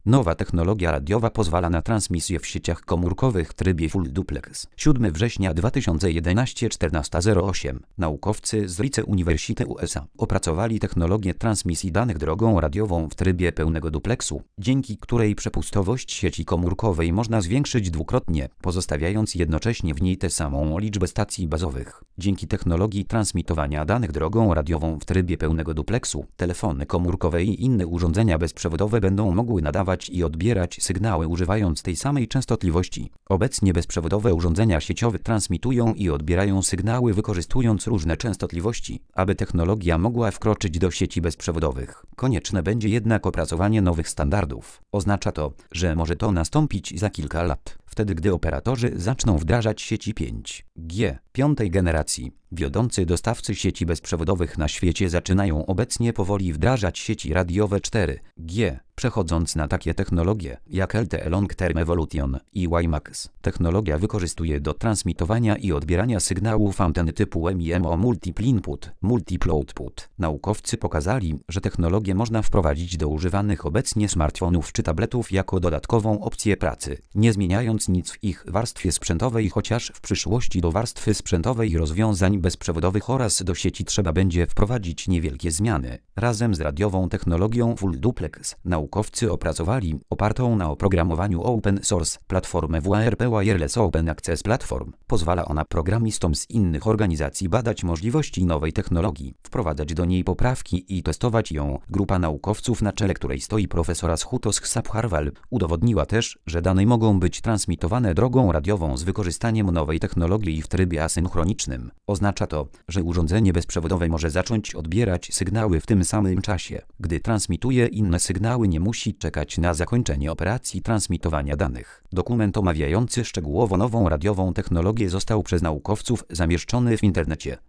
Nowa technologia radiowa pozwala na transmisję w sieciach komórkowych w trybie Full Duplex. 7 września 2011 14:08. Naukowcy z Rice University USA opracowali technologię transmisji danych drogą radiową w trybie pełnego dupleksu, dzięki której przepustowość sieci komórkowej można zwiększyć dwukrotnie, pozostawiając jednocześnie w niej tę samą liczbę stacji bazowych. Dzięki technologii transmitowania danych drogą radiową w trybie pełnego dupleksu, telefony komórkowe i inne urządzenia bezprzewodowe będą mogły nadawać i odbierać sygnały używając tej samej częstotliwości. Obecnie bezprzewodowe urządzenia sieciowe transmitują i odbierają sygnały wykorzystując różne częstotliwości. Aby technologia mogła wkroczyć do sieci bezprzewodowych, konieczne będzie jednak opracowanie nowych standardów. Oznacza to, że może to nastąpić za kilka lat, wtedy gdy operatorzy zaczną wdrażać sieci 5G piątej generacji. Wiodący dostawcy sieci bezprzewodowych na świecie zaczynają obecnie powoli wdrażać sieci radiowe 4G, przechodząc na takie technologie jak LTE Long Term Evolution i WiMAX. Technologia wykorzystuje do transmitowania i odbierania sygnałów anteny typu MIMO Multiple Input, Multiple Output. Naukowcy pokazali, że technologię można wprowadzić do używanych obecnie smartfonów czy tabletów jako dodatkową opcję pracy, nie zmieniając nic w ich warstwie sprzętowej, chociaż w przyszłości do warstwy sprzętowej rozwiązań bezprzewodowych oraz do sieci trzeba będzie wprowadzić niewielkie zmiany. Razem z radiową technologią Full Duplex naukowcy opracowali, opartą na oprogramowaniu open source, platformę WARP Wireless Open Access Platform. Pozwala ona programistom z innych organizacji badać możliwości nowej technologii, wprowadzać do niej poprawki i testować ją. Grupa naukowców, na czele której stoi profesor Ashutosh Sabharwal, udowodniła też, że dane mogą być transmitowane drogą radiową z wykorzystaniem nowej technologii w trybie asynchronicznym. Oznacza to, że urządzenie bezprzewodowe może zacząć odbierać sygnały w tym samym czasie, gdy transmituje inne sygnały, nie musi czekać na zakończenie operacji transmitowania danych. Dokument omawiający szczegółowo nową radiową technologię został przez naukowców zamieszczony w internecie.